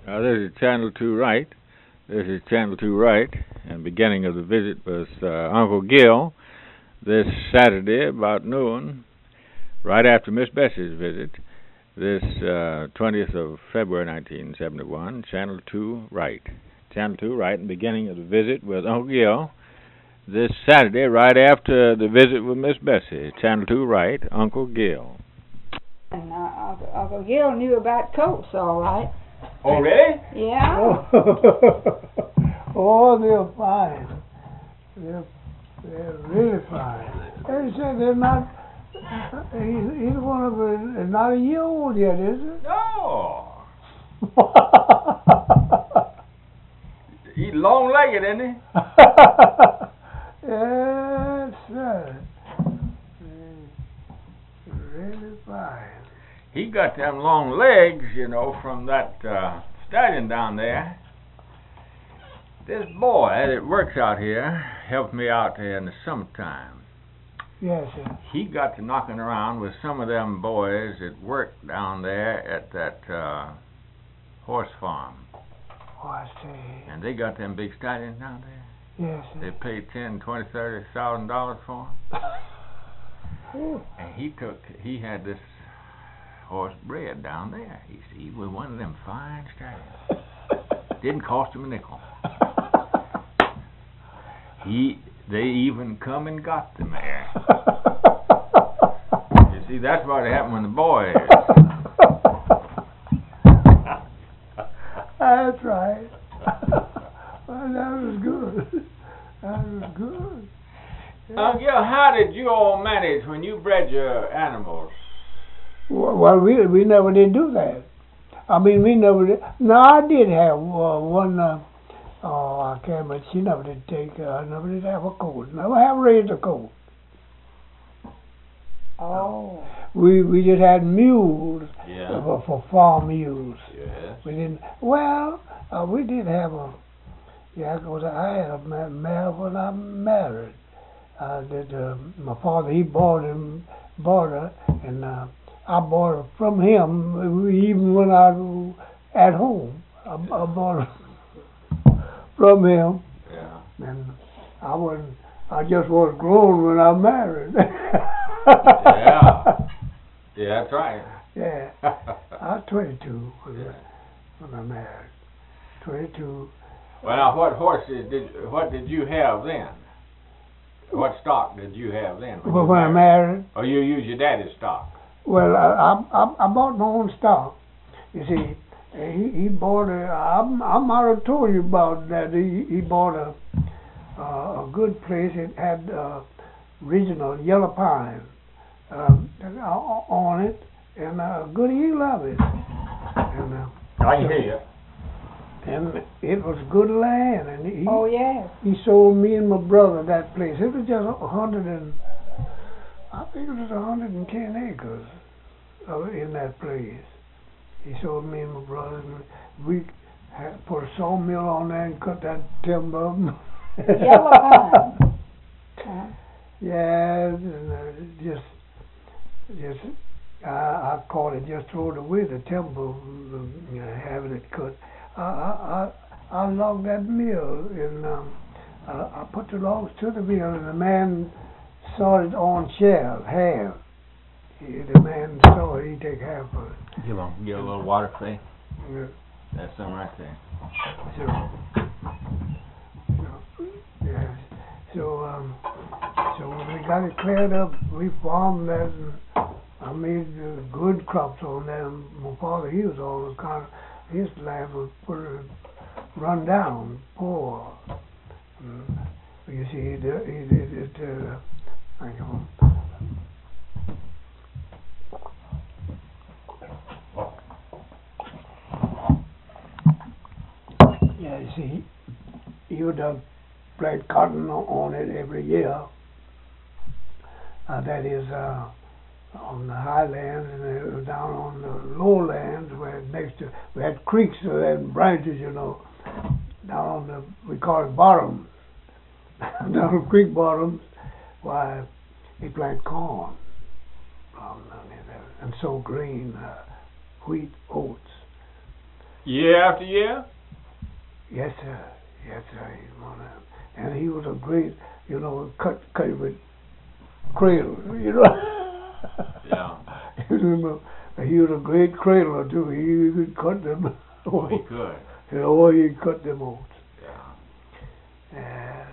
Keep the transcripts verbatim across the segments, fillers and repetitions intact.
Uh, this is Channel two Right. This is Channel two Right. And beginning of the visit was uh, Uncle Gil this Saturday about noon, right after Miss Bessie's visit, this uh, twentieth of February nineteen seventy-one, Channel two Right. Channel two Right, and beginning of the visit with Uncle Gil this Saturday, right after the visit with Miss Bessie. Channel two Right, Uncle Gil. And uh, Uncle, Uncle Gil knew about coats, all right. Oh, really? Yeah. Oh, they're fine. They're, they're really fine. They said they're not, either, either one of them is not a year old yet, is it? No. He's long-legged, isn't he? Yes, sir. Really fine. He got them long legs, you know, from that uh, stallion down there. This boy that works out here helped me out there in the summertime. Yes, sir. He got to knocking around with some of them boys that worked down there at that uh, horse farm. Oh, I see. And they got them big stallions down there. Yes, sir. They paid ten, twenty, thirty thousand dollars for them. And he took, he had this horse bred down there. He see, he was one of them fine stallions. Didn't cost him a nickel. He, they even come and got the mare. You see, that's what happened when the boys. That's right. Well, that was good. That was good. Uh, yeah, how did you all manage when you bred your animals? Well, we we never did do that. I mean, we never did. No, I did have uh, one. Uh, oh, I can't remember. She never did take. Uh, never did have a colt. Never have raised a colt. Oh. We we just had mules. Yeah. For, for farm mules. Yes. We didn't. Well, uh, we did have a. Yeah, because I had a ma- mare when I married. Uh, that uh, my father he bought him, bought her, and uh, I bought her from him. Even when I was at home, I, I bought her from him. Yeah. And I wasn't. I just was grown when I married. Yeah. Yeah, that's right. Yeah. I was twenty-two when, Yeah. when I married. Twenty-two. Well, now, what horses did what did you have then? What stock did you have then? When, But you when I married, Or you used your daddy's stock? well, I, I I bought my own stock. You see, he he bought a. I I might have told you about that. He he bought a uh, a good place. It had uh, original yellow pine um, on it, and a good deal of it. And uh, I can hear you. and it was good land, and he Oh, yes. he sold me and my brother that place. It was just a hundred and I think it was a hundred and ten acres uh, in that place. He sold me and my brother, and we had put a sawmill on there and cut that timber. Yellow pine. Uh, Yeah, and, uh, just just I, I call it just throwing away the timber, you know, having it cut. I I I, I logged that mill, and um, I, I put the logs to the mill, and the man sawed it on shell, half. He, the man saw it, he take half of it. Get a, get a little water, Clay. Yeah. That's some right there. So, so yeah. So um, so when we got it cleared up, we farmed that, and I made uh, good crops on that. And my father, he was all kind of, his land was pretty run down, poor. Mm. You see, it, it, it, it uh, I know. Yeah, you see, he would have plant cotton on it every year. Uh, that is uh, on the highlands and uh, down on the lowlands where next to we had creeks and branches, you know, down on the we call it bottoms, down on creek bottoms, why he plant corn, um, and so grain, uh, wheat, oats. Year after year? Yes, sir. Yes, sir. He's one of them. And he was a great, you know, cut cut with cradle, you know. Yeah. You know, he was a great cradler too. He could cut them. Oh, he could. You know, he could cut them oats. Yeah. And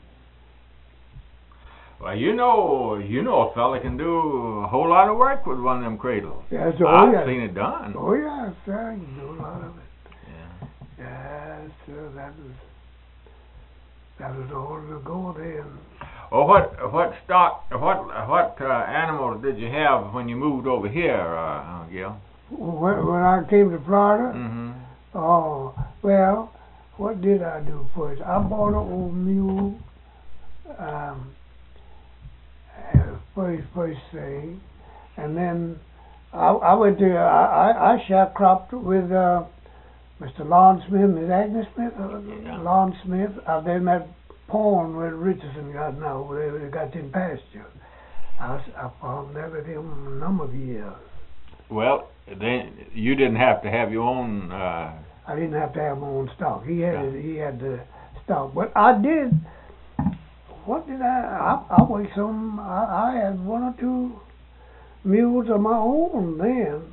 Well, you know, you know, a fella can do a whole lot of work with one of them cradles. yes, oh I've yes. seen it done. Oh yes, sir. You do a lot of it. Yeah. Yes, sir. That was that was all to go then. Well, what what stock, what what uh, animals did you have when you moved over here, uh, Gil? When, when I came to Florida, Mm-hmm. oh well, what did I do first? I bought an old mule. Um, uh, first first thing, and then I, I went to I I, I sharecropped with uh, Mister Lon Smith, Miss Agnes Smith, uh, Yeah. Lon Smith. I've been that pond where Richardson got now, where they got in pasture. I, was- I farmed that with him a number of years. Well, then you didn't have to have your own. Uh, I didn't have to have my own stock. He had Yeah. it, he had the stock, but I did. What did I? I, I weighed some. I, I had one or two mules of my own then,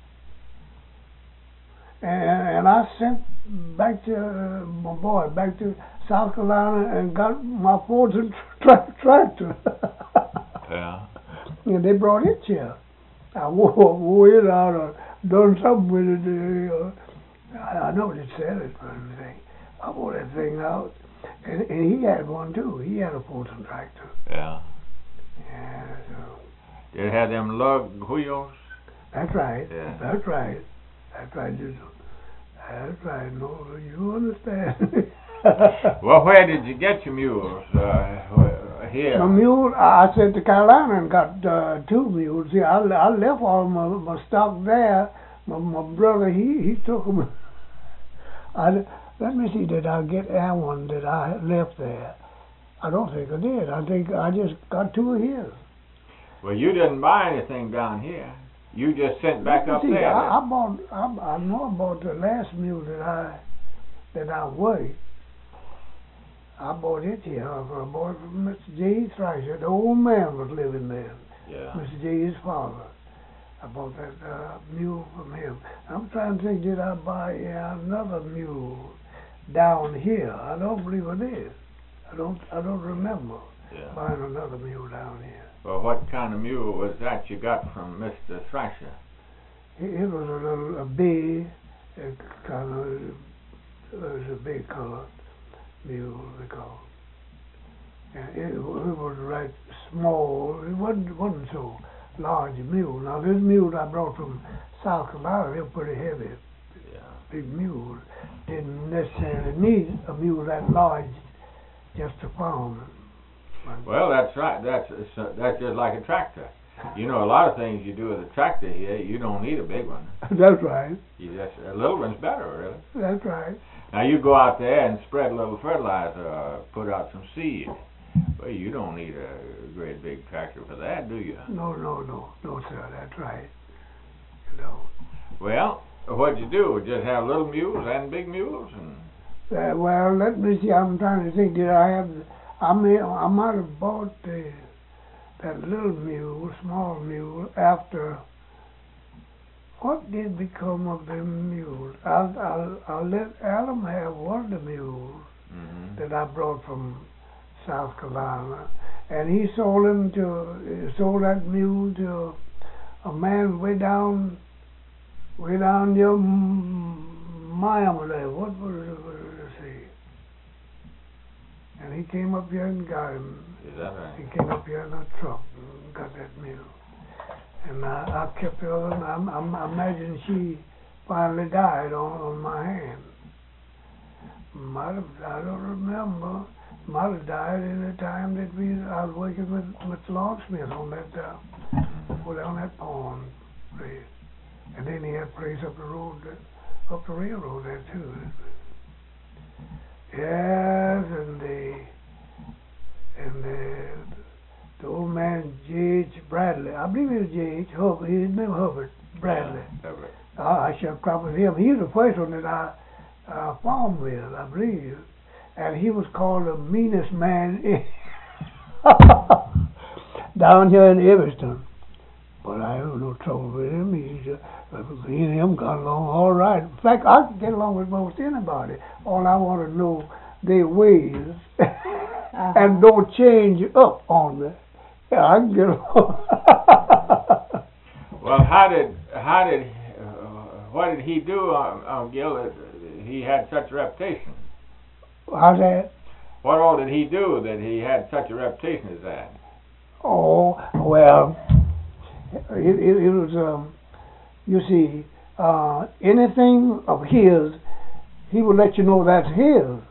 and and I sent back to uh, my boy back to South Carolina and got my Ford tra- tractor. yeah. And they brought it here. I wore, wore it out or done something with it. Uh, I, I know they said it, but anything. I wore that thing out. And, and he had one too. He had a Fulton tractor. Yeah. Yeah, so Did it have them lug wheels? that's right. Yeah. That's right. That's right. You know. That's right. No, you understand. Well, where did you get your mules? Uh, where- here. My mule, I I sent to Carolina and got uh, two mules. See, I, I left all my, my stock there. My, my brother, he, he took them. I, let me see, did I get that one that I left there? I don't think I did. I think I just got two of his. Well, you didn't buy anything down here. You just sent back Let me up see, there. I, I bought. I, I know I bought the last mule that I that I weighed. I bought it here. I bought it from Mister J. Thrasher. The old man was living there. Yeah. Mister J's father. I bought that uh, mule from him. I'm trying to think, did I buy yeah, another mule down here? I don't believe I did. I don't. I don't remember Yeah. buying another mule down here. Well, what kind of mule was that you got from Mister Thrasher? It, it was a little a big, it kind of it was a big color mule they call. And it, it was right small. It wasn't wasn't so large a mule. Now this mule I brought from South Carolina, they were pretty heavy, Yeah. big mules. Didn't necessarily need a mule that large just to farm. Well, that's right. That's it's, that's just like a tractor. You know, a lot of things you do with a tractor here, you don't need a big one. That's right. You just a little one's better, really. That's right. Now you go out there and spread a little fertilizer, or put out some seed. Well, you don't need a great big tractor for that, do you? No, no, no, no, sir. That's right. You know. Well, what'd you do? Just have little mules and big mules, and Uh, well, let me see. I'm trying to think. Did I have? I may. I might have bought the that little mule, small mule, after. What did become of the mules? I'll, I'll, I'll let Adam have one of the mules mm-hmm. that I brought from South Carolina, and he sold him to he sold that mule to a man way down, way down near Miami there. What was it? What did I say? And he came up here and got him. Is that right? He came up here in a truck and got that mule. And I, I kept her, and I, I, I imagine she finally died on, on my hand. Might have, I don't remember. Might have died in the time that we I was working with Mister Longsmith on that uh, well, on that pond place. And then he had a place up the road, uh, up the railroad there too. Yes, and the and the the old man J H Bradley. I believe it was J H Hubbard. His name Hubbard Bradley. Yeah, Hubbard. I, I sharecropper with him. He's the first one that I uh, farmed with, I believe. And he was called the meanest man in down here in Evanston. But I have no trouble with him. He's, uh, me and him got along all right. In fact, I can get along with most anybody. All I want to know their ways uh-huh. and don't change up on me. Yeah, I can get along. Well, how did how did uh, what did he do, um, um, Gil? That he had such a reputation. How's that? What all did he do that he had such a reputation as that? Oh well, it it, it was um, you see, uh, anything of his, he would let you know that's his.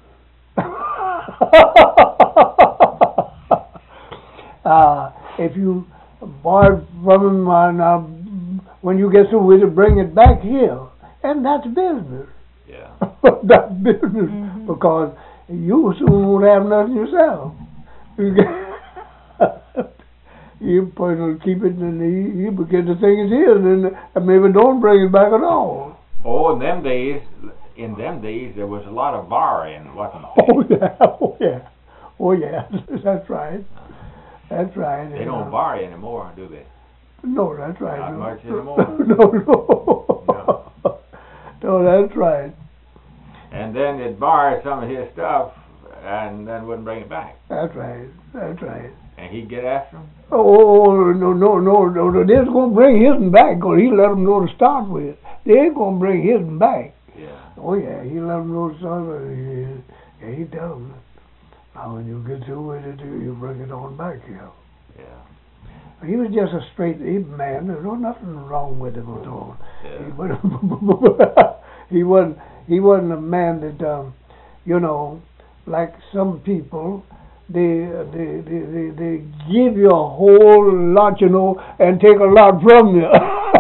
uh, if you borrowed from him, uh, now, when you get through with it, bring it back here, and that's business. Yeah, that's business mm-hmm. because you soon won't have nothing yourself. You you will keep it, and he, he begin to think it's his, and, and maybe don't bring it back at all. Oh, in them days, in them days, there was a lot of borrowing, wasn't Oh there? yeah, oh yeah, oh yeah. That's right. That's right. They don't uh, borrow anymore, do they? No, that's right. Not no. much anymore. no, no, no. No, that's right. And then they'd borrow some of his stuff, and then wouldn't bring it back. That's right. That's right. And he'd get after him? Oh, no, no, no, no. They're going to bring his back, because he let them know to start with. They ain't going to bring his back. Yeah. Oh, yeah, he let them know to start with. Yeah, he tell them. Now, when you get through with it, you bring it on back here. Yeah. He was just a straight man. There was nothing wrong with him at all. Yeah. He, he wasn't. He wasn't a man that, um, you know, like some people. They, they they they they give you a whole lot, you know, and take a lot from you.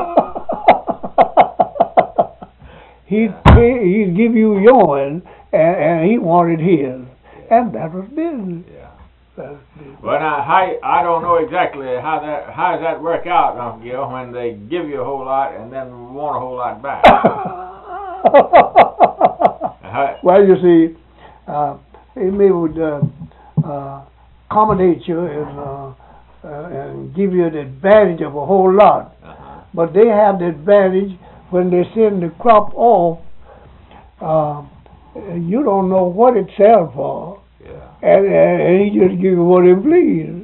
he'd pay, he'd give you yours, and, and he wanted his, and that was business. Yeah. That's business. Well, now, how, I don't know exactly how that how does that work out, Uncle Gil, when they give you a whole lot and then want a whole lot back. how, well, you see, uh, he may would. Uh, Uh, accommodate you and, uh, uh, and give you the advantage of a whole lot. Uh-huh. But they have the advantage when they send the crop off, uh, you don't know what it sells for. Yeah. And, and, and he just give you what he please.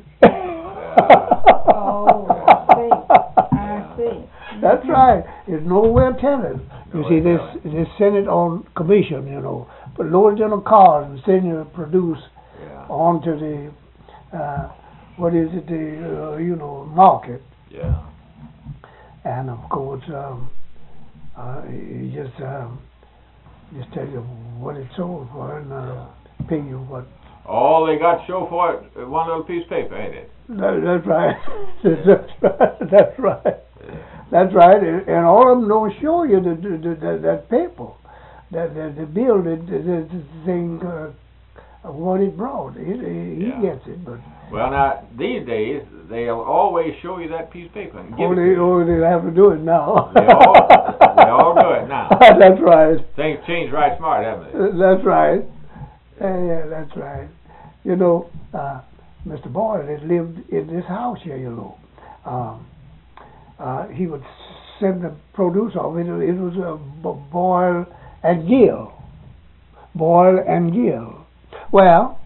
Oh, I see. I see. That's right. There's nowhere telling. You No see, they, telling. they send it on commission, you know. But load it in a car and send you produce Yeah. onto the, uh, what is it, the, uh, you know, market. Yeah. And of course, um, uh, you just, um, just tell you what it's sold for and uh, Yeah. pay you what. All they got to show for it, uh, one little piece of paper, ain't it? That, that's right. that's right. That's right. Yeah. That's right. And, and all of them don't show you the, the, the, the that paper, that the, the bill, the, the, the thing. Uh, what it brought. It, it, he Yeah. gets it, but Well, now, these days, they'll always show you that piece of paper and give oh, it to they, you. oh, they have to do it now. They all, they all do it now. That's right. Things change right smart, haven't they? Uh, That's right. Uh, yeah, that's right. You know, uh, Mister Boyle had lived in this house here, you know. Um, uh, he would send the produce off. It, it was uh, B- Boyle and Gill. Boyle and Gill. Well,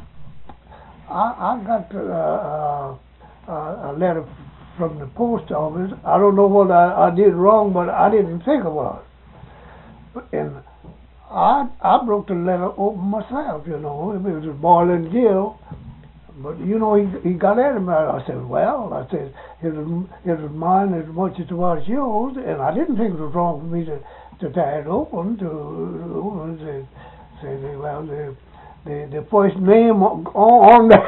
I, I got uh, uh, a letter from the post office. I don't know what I, I did wrong, but I didn't think of it. And I I broke the letter open myself, you know. It was Boyle and Gill. But, you know, he he got at him. I said, well, I said, it was, it was mine as much as it was yours. And I didn't think it was wrong for me to, to tie it open, to, to say, say, well, the... The, the first name on, on the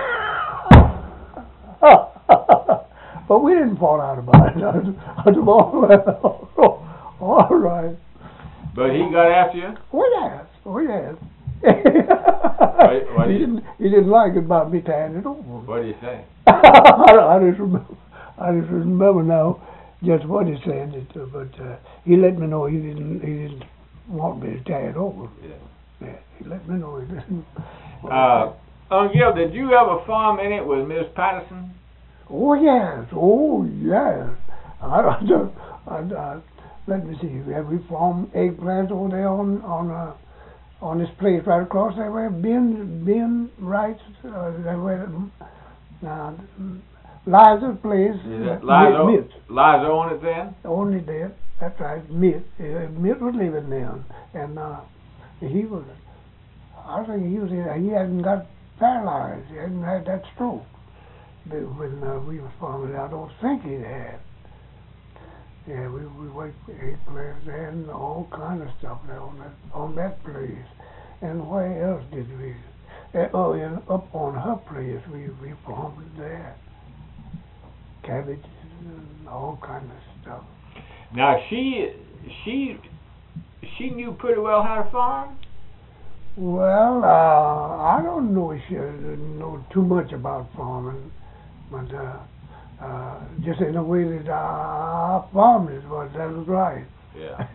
but we didn't fall out about it. I said, all, all right. But he got after you? Oh yes, oh yes. what, what he you, didn't. He didn't like it about me tying it over. What do you say? I, I just remember. I just remember now just what he said, it, uh, but uh, he let me know he didn't he didn't want me to tie it over. Yeah. Yeah, he let me know he didn't. Uh, Uncle Gil, did you ever farm in it with Miss Patterson? Oh yes, oh yes. I, I, just, I, I let me see. Have we farmed eggplants over there on on uh, on this place right across that way? Ben Ben Wright, uh, that way. Now, Liza's place. Is that uh, Liza, Mitt. Liza owned it then? Only there. That's right. Mitt. Uh, Mitt was living there, and uh, he was. I think he was. He hadn't got paralyzed. He hadn't had that stroke. But when uh, we was farming, I don't think he had. Yeah, we we worked eggplants there and all kind of stuff there on that on that place. And where else did we? Uh, oh, and up on her place, we we farmed there. Cabbages and all kind of stuff. Now she she she knew pretty well how to farm. Well, uh, I don't know if she know too much about farming, but uh, uh, just in the way that our farmers was, that was right. Yeah.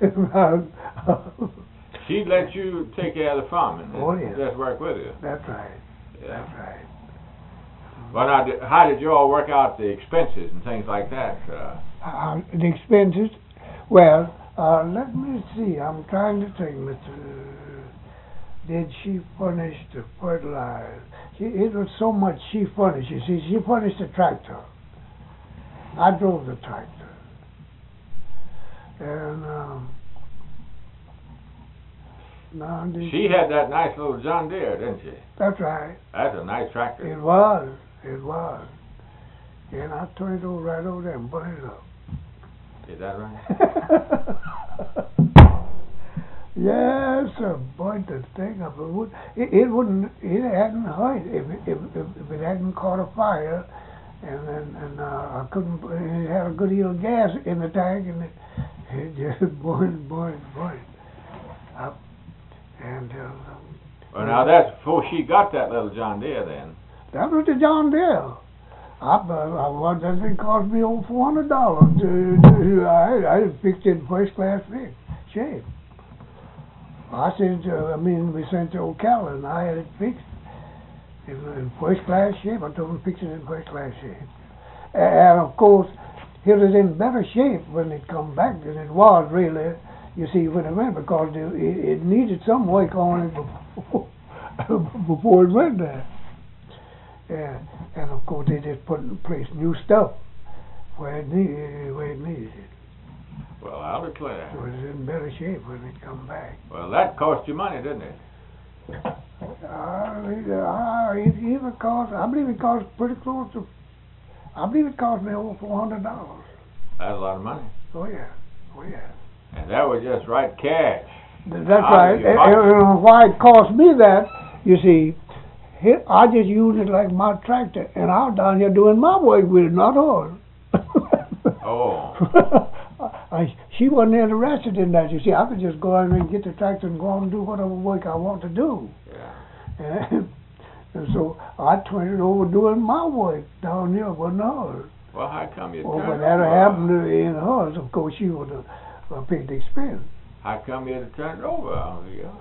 She'd let you take care of the farming. Oh, yeah. Just work with you. That's right. Yeah. That's right. Well, now, did, how did you all work out the expenses and things like that? Uh, Uh, the expenses, well, uh, let me see. I'm trying to think, Mister Did she furnish the fertilizer? She, it was so much she furnished. You see, she furnished the tractor. I drove the tractor. And, um, now did she had that nice little John Deere, didn't she? That's right. That's a nice tractor. It was. It was. And I turned it over right over there and burned it up. Is that right? Yes, sir. Boy, the thing of it would it, it wouldn't it hadn't hurt if it, if, if if it hadn't caught a fire, and and, and uh, I couldn't. It had a good deal of gas in the tank, and it, it just burned, burned, burned up. And uh, Well, now that's before she got that little John Deere then. that was the John Deere. I, I, I that thing cost me over four hundred dollars. To, to, I I fixed it in first class fix shape. I said, uh, I mean, we sent to Ocala and I had it fixed in, in first class shape. I told him to fix it in first class shape. And of course, it was in better shape when it come back than it was really. You see, when it went, because it, it needed some work on it before, before it went there. Yeah, and of course they just put in place new stuff where it needed, where it needed it. Well, I'll declare. So it was in better shape when it come back. Well, that cost you money, didn't it? Uh, it, uh, it even cost, I believe it cost pretty close to, I believe it cost me over four hundred dollars. That's a lot of money. Oh yeah, oh yeah. And that was just right cash. That's Out right. of your And, pocket. and why it cost me that, you see, here, I just used it like my tractor, and I was down here doing my work with it, not hers. Oh. I, she wasn't interested in that. You see, I could just go out and get the tractor and go on and do whatever work I want to do. Yeah. And, and so I turned it over doing my work down here, wasn't hers. Well, how come you Well, turned when that over? happened to- in hers, of course, she would have uh, paid the expense. How come you had to turn it over, Uncle Gil?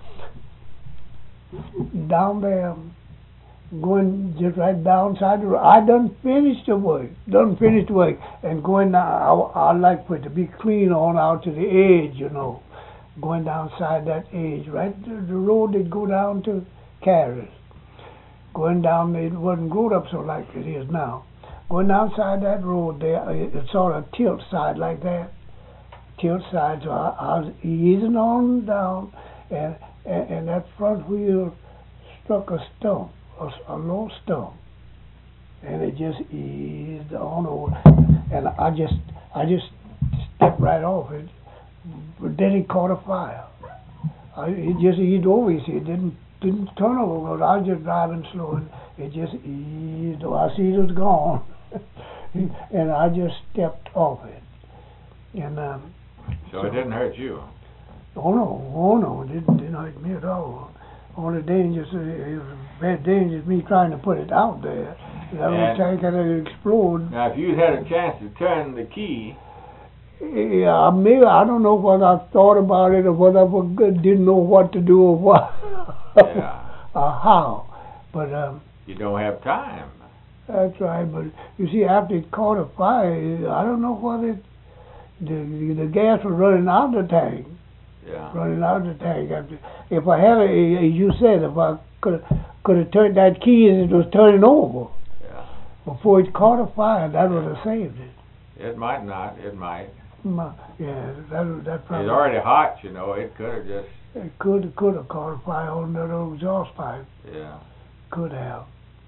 Down there, going just right downside the road. I done finished the work, done finished the work, and going down, I, I like for it to be clean on out to the edge, you know, going downside that edge, right to the road that go down to Carris. Going down, it wasn't growed up so like it is now. Going downside that road there, it, it's sort of tilt side like that, tilt side. So I, I was easing on down, and, and and that front wheel struck a stump. A, a low stump, and it just eased on over, and I just I just stepped right off it, but then it caught a fire. I, it just eased over. You see, it didn't didn't turn over because I was just driving slow, and it just eased over. I see it was gone, and I just stepped off it, and um, So it didn't hurt you? oh no, oh no, it didn't didn't hurt me at all. Only dangerous, it was bad dangerous me trying to put it out there. That And- was tank had to explode. Now, if you'd had a chance to turn the key, Yeah, maybe I don't know whether I thought about it or whether I didn't know what to do or what, Yeah. or how. But um, You don't have time. that's right. But you see, after it caught a fire, I don't know whether it, the the gas was running out of the tank, Yeah. running out of the tank. After, if I had, a, as you said, if I could could have turned that key as it was turning over Yeah. before it caught a fire, that would have saved it. It might not. It might. My, yeah, that that probably. It's already hot, you know. It could have just. It could could have caught a fire on that old exhaust pipe. Yeah. Could have.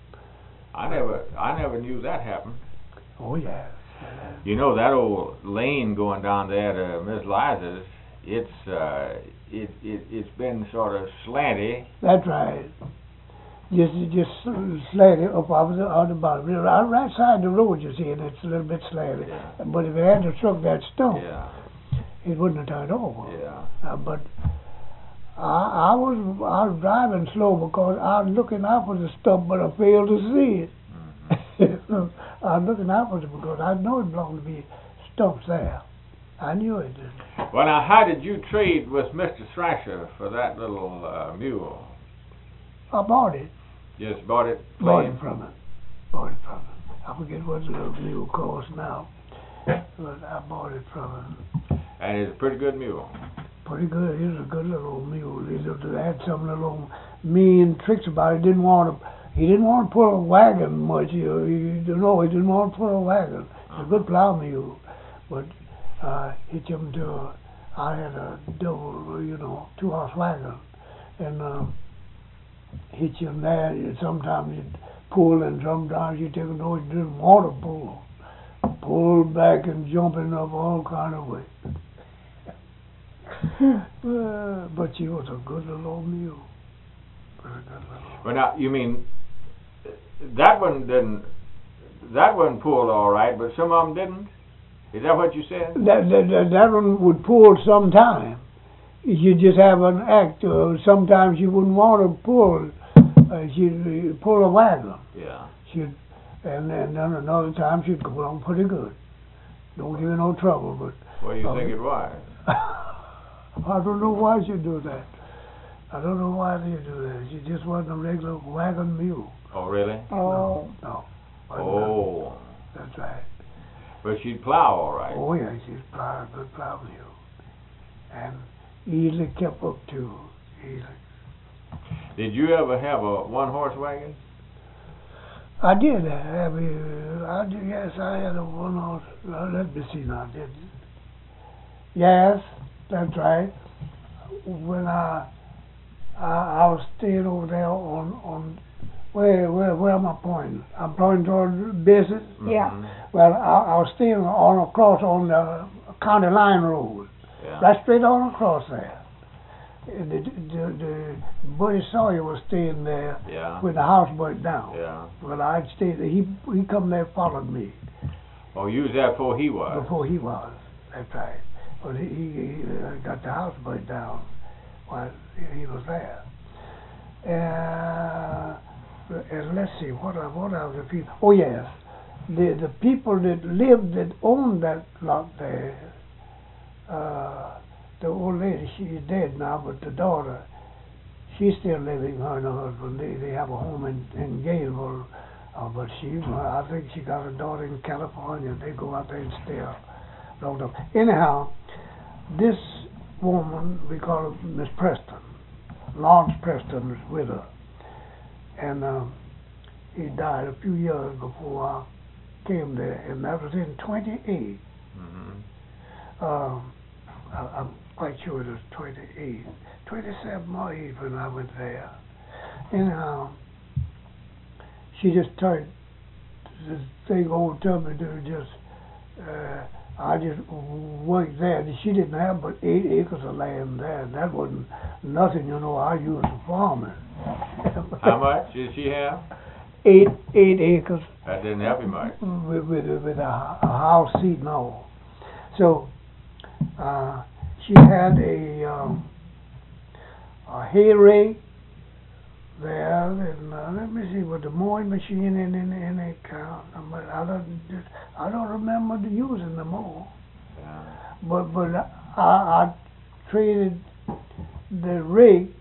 I never. I never knew that happened. Oh yeah. You know that old lane going down there to Miss Liza's. It's uh, it it it's been sort of slanty. That's right. Just just slanted up off the on the bottom, right, right side the road. You see, and it's a little bit slanted. Yeah. But if it hadn't struck that stone, Yeah. it wouldn't have turned over. Yeah. Uh, but I, I was I was driving slow because I was looking out for the stump, but I failed to see it. Mm-hmm. I was looking out for it because I know it belonged to be stumps there. I knew it. Well, now, how did you trade with Mister Thrasher for that little uh, mule? I bought it. Just bought it Bought plain? it from him. Bought it from him. I forget what the little mule costs now, but I bought it from him. And it's a pretty good mule. Pretty good. He was a good little old mule. He had some little mean tricks about it. He didn't want to. He didn't want to pull a wagon much. He, he, no, he didn't want to pull a wagon. He's a good plow mule, but uh, hitch him to. A, I had a double, you know, two horse wagon, and. Um, hit you in there, and sometimes you'd pull and sometimes you'd take a noise you didn't want to pull. Pull back and jumping up all kind of way. uh, but she was a good little old mule. Very good little. Well, now, you mean, that one didn't, that one pulled all right, but some of them didn't? Is that what you said? That, that, that, that one would pull sometime. You just have an act. Uh, sometimes you wouldn't want to pull. Uh, she'd pull a wagon. Yeah. She'd, and then another time she'd go along pretty good. Don't give her no trouble. But What do you uh, think it was? I don't know why she do that. I don't know why they do that. She just wasn't a regular wagon mule. Oh, really? Oh. No. no. Oh. That's right. But she'd plow all right. Oh yeah, she's plow, a good plow mule. And easily kept up too. Easily. Did you ever have a one-horse wagon? I did have a, I did, yes, I had a one horse, uh, let me see now, did Yes, that's right. When I, I, I was staying over there on, on, where, where, where am I pointing? I'm pointing toward business. Yeah. Mhm. Well, I, I was staying on across on the county line road. Yeah. Right straight on across there. And the, the, the Buddy Sawyer was staying there Yeah. when the house burnt down. Yeah. Well, I'd stayed there. He he come there, followed me Oh, you was there before he was. before he was. That's right. But he, he, he uh, got the house burnt down while he was there. Uh, and let's see, what are what are the people? Oh yes, the the people that lived that owned that lot there. Uh, The old lady, she's dead now, but the daughter, she's still living, her and her husband. They, they have a home in, in Gainesville, uh, but she, I think she got a daughter in California. They go out there and stay long up. Anyhow, this woman, we call her Miss Preston. Lawrence Preston was with her. And um, he died a few years before I came there, and that was in twenty-eight. Mm-hmm. Um, I, I'm quite sure it was twenty-eight, twenty-seven or eight when I went there. Anyhow, she just turned this thing over to me to just, uh, I just worked there. She didn't have but eight acres of land there, and that wasn't nothing, you know. I used to farming. How much did she have? Eight, eight acres. That didn't help you much. With, with, with a, a house seat and all. So, Uh, she had a, um, a hay rake there, and uh, let me see, with the mowing machine in in, in a count. But I don't just, I don't remember using the mower. Yeah. But but I, I traded the rig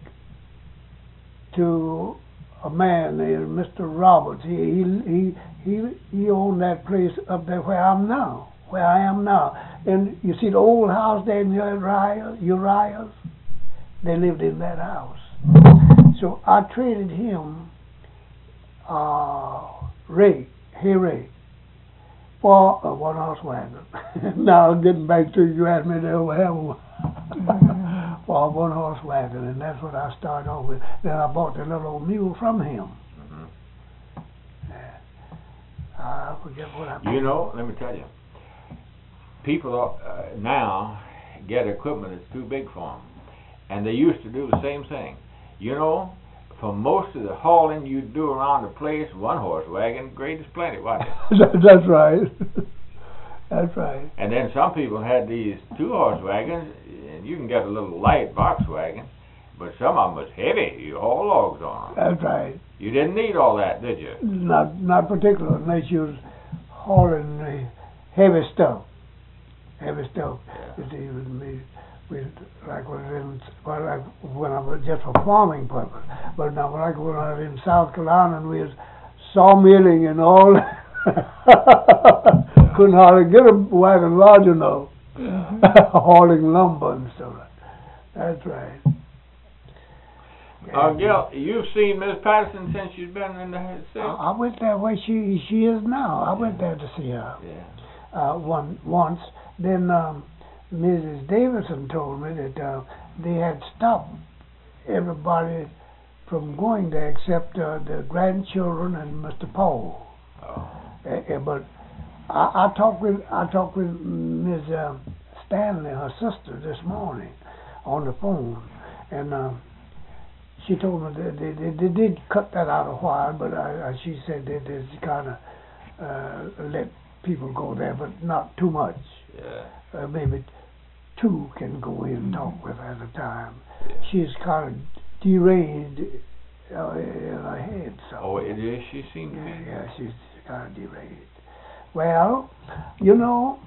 to a man named Mister Roberts. He he he he he owned that place up there where I'm now, where I am now. And you see the old house there in Uriah, Uriah's? They lived in that house. So I traded him uh, rig, hay rig, for a one horse wagon. Now getting back to you, asked me to ever have one. For a one horse wagon, and that's what I started off with. Then I bought the little old mule from him. Mm-hmm. Yeah. I forget what I bought. You know, let me tell you, people uh, now get equipment that's too big for them, and they used to do the same thing. You know, for most of the hauling you do around the place, one horse wagon, great as plenty, wasn't it? That's right. That's right. And then some people had these two horse wagons, and you can get a little light box wagon, but some of them was heavy. You haul logs on them. That's right. You didn't need all that, did you? Not not particular unless you was hauling uh, heavy stuff. Heavy stuff. Yeah. You see, with me, with like when I was in, well, like when I was just for farming purpose. But now, like when I was in South Carolina, and we was sawmilling and all. Couldn't hardly get a wagon large enough. Mm-hmm. Hauling lumber and stuff. That's right. Uh, Gil, you've seen Miss Patterson since she's been in the city? I, I went there where she she is now. I went there to see her. Yeah. Uh, one once. Then um, Missus Davidson told me that uh, they had stopped everybody from going there except uh, the grandchildren and Mister Paul. Oh. Uh, uh, but I, I talked with I talked with Miss Uh, Stanley, her sister, this morning on the phone, and uh, she told me that they, they, they did cut that out a while, but I, I, she said that they kind of uh, let people go there, but not too much. Yeah. Uh, maybe two can go in and talk with her at a time. Yeah. She's kind of deranged uh, in her head. So. Oh, it is. She seemed to Yeah, be. yeah, she's kind of deranged. Well, you know,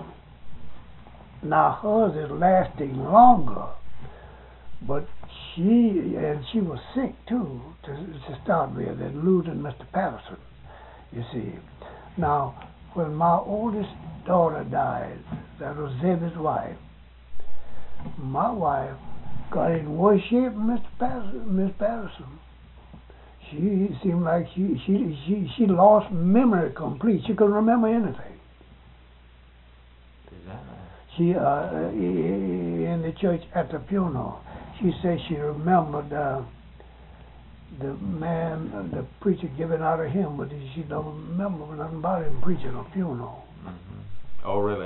now hers is lasting longer, but she, and she was sick too, to, to start with, and losing Mister Patterson, you see. Now, when my oldest daughter died, that was Zebby's wife, my wife got in worse shape than Mister Patterson, Miss Patterson. She seemed like she, she, she, she lost memory complete. She couldn't remember anything. Is that right? She, uh, in the church at the funeral, she said she remembered uh, the man, the preacher giving out a hymn, but she don't remember nothing about him preaching a funeral. Mm-hmm. Oh, really?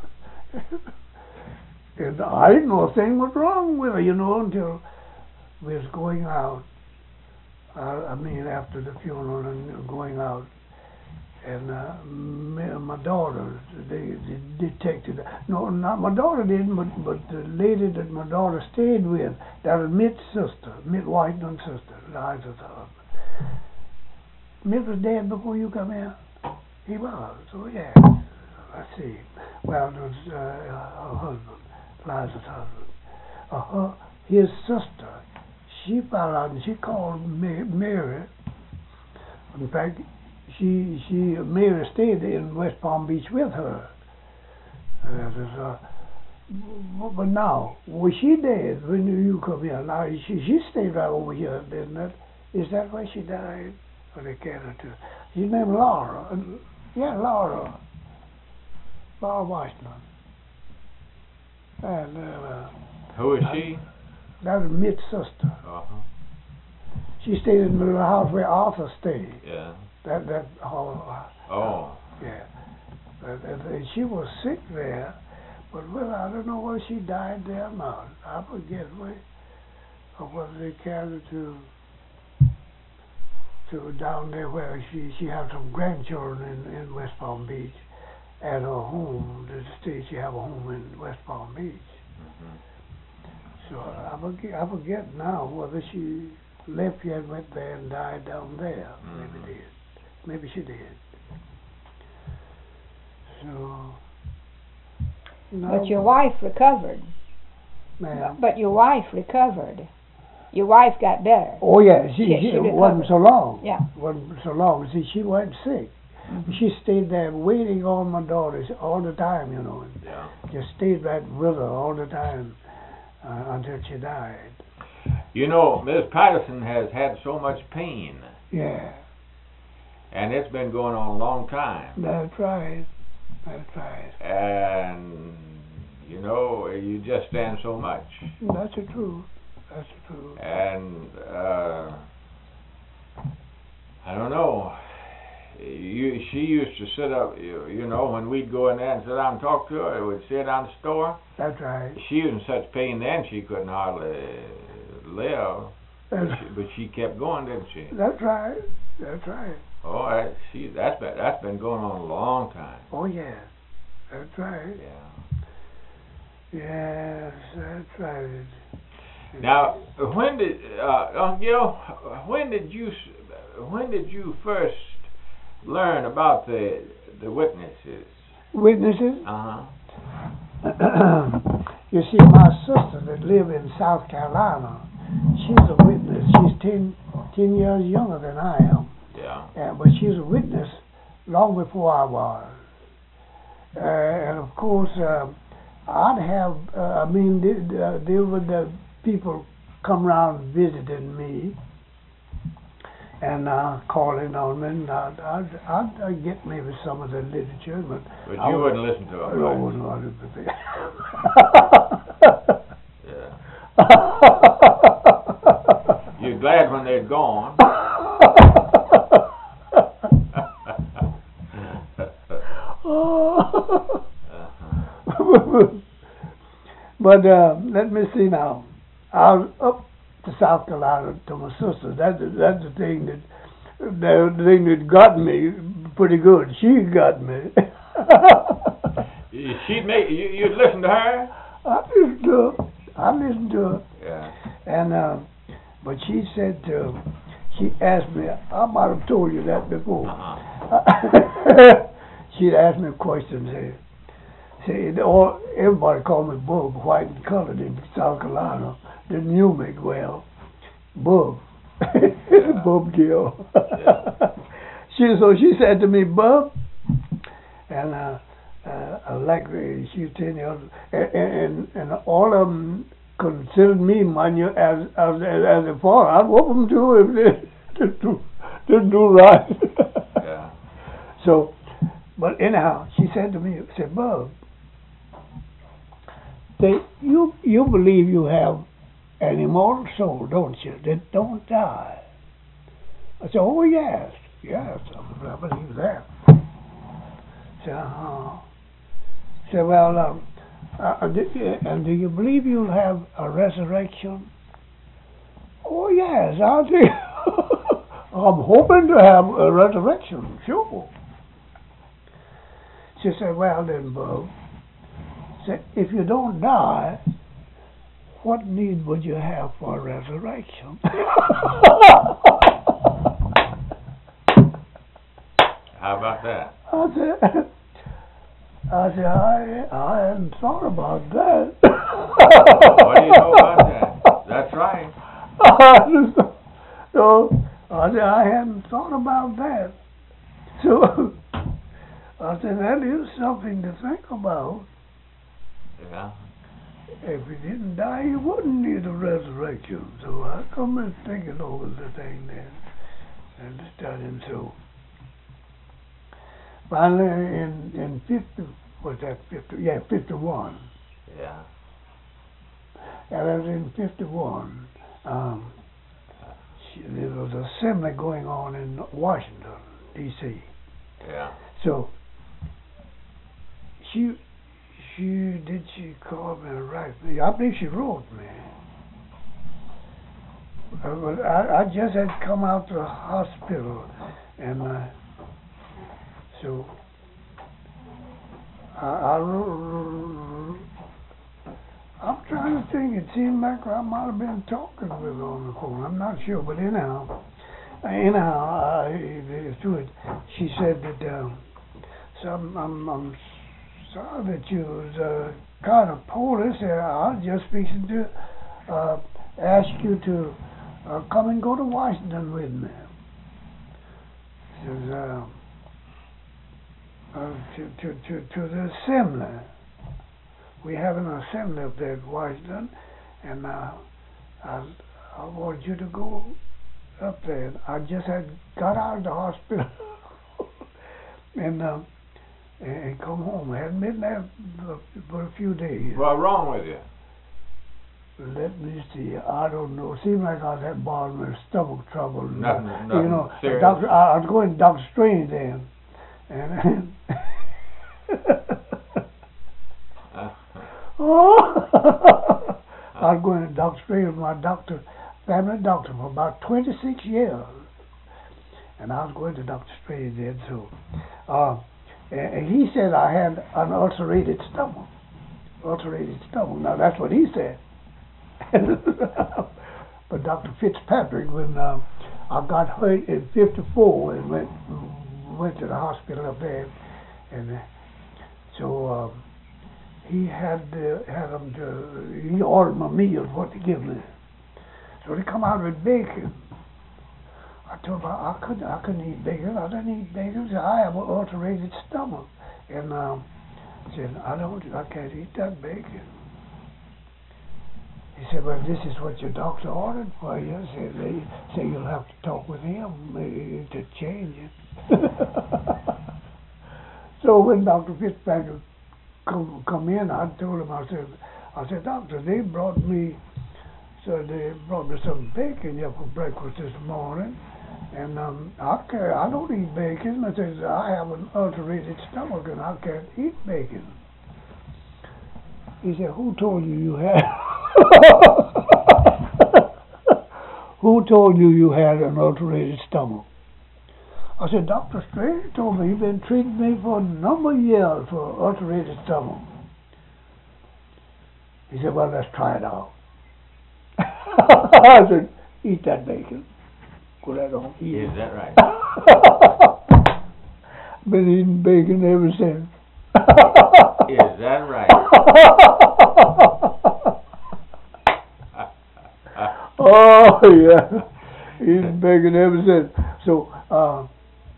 And I didn't know a thing was wrong with her, you know, until we was going out. Uh, I mean, after the funeral and going out. And uh, me and my daughter, they, they detected. No, not my daughter didn't, but but the lady that my daughter stayed with, that was Mitt's sister, Mitt Whiteman's sister, Liza's husband. Mitt was dead before you come here. He was. So yeah. Let's see. Well, it was uh, her husband, Liza's husband. Uh, her, his sister. She found out and she called Mary. In fact, she she Mary stayed in West Palm Beach with her. Uh, but now, was she dead when you come here? Now she she stayed right over here, didn't it? Is that where she died? Or they carried her to? She's named Laura. Uh, yeah, Laura. Laura Washington. And uh, who is she? That was Mitt's sister. Uh-huh. She stayed in the house where Arthur stayed. Yeah. That that hall. Oh. Yeah. And, and, and she was sick there, but well, I don't know whether she died there or not. I forget where, or whether they carried her to to down there where she she had some grandchildren in, in West Palm Beach at her home. The state she have a home in West Palm Beach. Mm-hmm. So I forget, I forget now whether she left here and went there and died down there. Mm-hmm. Maybe did. Maybe she did. So No, But your wife recovered. ma'am. But your wife recovered. Your wife got better. Oh yeah, she, She- she, she it wasn't recovered. so long. Yeah. wasn't so long. See, she wasn't sick. Mhm. She stayed there waiting on my daughters all the time, you know. Yeah. Just stayed right with her all the time uh, until she died. You know, Miss Patterson has had so much pain, Yeah, and it's been going on a long time. that's right. That's right. And you know, you just stand so much. That's the truth. That's the truth. And uh, I don't know. You, she used to sit up. You, you know, when we'd go in there and sit down and talk to her, we'd sit down the store. That's right. She was in such pain then she couldn't hardly live. But That's, she, but she kept going, didn't she? that's right. That's right. Oh, I, she that's been that's been going on a long time. Oh yeah, that's right. Yeah. Yes, that's right. Now, when did uh, Uncle Gil, when did you s- when did you first learn about the the witnesses? Witnesses? Uh huh. You see, my sister that live in South Carolina, she's a witness. She's ten, ten years younger than I am. Yeah. Uh, but she's a witness long before I was. Uh, and of course, uh, I'd have, uh, I mean, they, uh, they were the people come around visiting me and uh, calling on me, and I'd, I'd, I'd, I'd get maybe some of the literature, but But I you would- wouldn't listen to I them, right? wouldn't want to be Yeah. You're glad when they're gone. Uh-huh. But uh, let me see now. I was up to South Carolina to my sister. That's the, that's the thing that the thing that got me pretty good. She got me. She'd make you. You'd listen to her. I listened to her. I listened to her, Yeah. and uh, but she said uh, she asked me. I might have told you that before. Uh-huh. She'd ask me a question. Say, say, all everybody called me Bub, white and colored in South Carolina. They knew me well. Bub, Bub Gill. Yeah. She so she said to me, Bub, and uh, uh, I like the she was telling the others, and, and and all of them considered me, mind you, as as as a father. I'd whoop them too if they didn't do, didn't do right. Yeah. So, but anyhow, she said to me, said, Bub, say, you you believe you have an immortal soul, don't you, that don't die? I said, oh, yes, yes, I, I believe that. I said, uh-huh. I said, well, um, uh, do, and do you believe you'll have a resurrection? Oh, yes, I do. I'm hoping to have a resurrection, sure. She said, well then, Bub, said, if you don't die, what need would you have for a resurrection? How about that? I said, I said, I, I hadn't thought about that. What do you know about that? That's right. I just, so I said, I hadn't thought about that. So I said, that is something to think about. Yeah. If you didn't die, you wouldn't need a resurrection. So I come and thinking over the thing then, and studying. So finally, in in fifty, was that fifty? Yeah, fifty-one. Yeah. And I was in fifty-one. Um, she, there was an assembly going on in Washington, D C Yeah. So she, she did she call me or write me? I believe she wrote me. Uh, but I, I just had come out to the hospital, and uh, so I, I wrote, I'm trying to think. It seemed like I might have been talking with her on the phone. I'm not sure, but anyhow, anyhow, I, through it, she said that um, some I'm, I'm saw that you was uh, kind of poorly, so I was just fixing to uh, ask you to uh, come and go to Washington with me. Says, uh, uh, to, to, to, to the assembly. We have an assembly up there at Washington, and uh, I, I want you to go up there. I just had got out of the hospital and uh, and come home. I hadn't been there for, for a few days. What's wrong with you? Let me see. I don't know. Seems like I had bottom of stomach trouble. Nothing, uh, nothing you know, serious. Doctor, I, I was going to Doctor Strange then, and. Oh, I was going to Doctor Strange with my doctor, family doctor, for about twenty-six years, and I was going to Doctor Strange then. So, uh, and, and he said I had an ulcerated stomach. Ulcerated stomach. Now that's what he said. But Doctor Fitzpatrick, when uh, I got hurt in fifty-four and went went to the hospital up there, and uh, so. Uh, He had uh, had them to. He ordered my meals what to give me. So they come out with bacon. I told him I, I couldn't. I couldn't eat bacon. I didn't eat bacon. So I have an ulcerated stomach, and um, I said I don't. I can't eat that bacon. He said, "Well, this is what your doctor ordered for you." I said, "They say you'll have to talk with him uh, to change it." So when Doctor Fitzpatrick Come, come in, I told him, I said, I said, Doctor, they brought me, so they brought me some bacon here for breakfast this morning, and um, I can't, I don't eat bacon. I said, I have an ulcerated stomach and I can't eat bacon. He said, who told you you had, who told you you had an ulcerated stomach? I said, Doctor Strange told me he's been treating me for a number of years for ulcerated stomach. He said, well, let's try it out. I said, eat that bacon. Go that on. Eat Is it. that right? Been eating bacon ever since. Is that right? Oh, yeah. Eating bacon ever since. So, uh,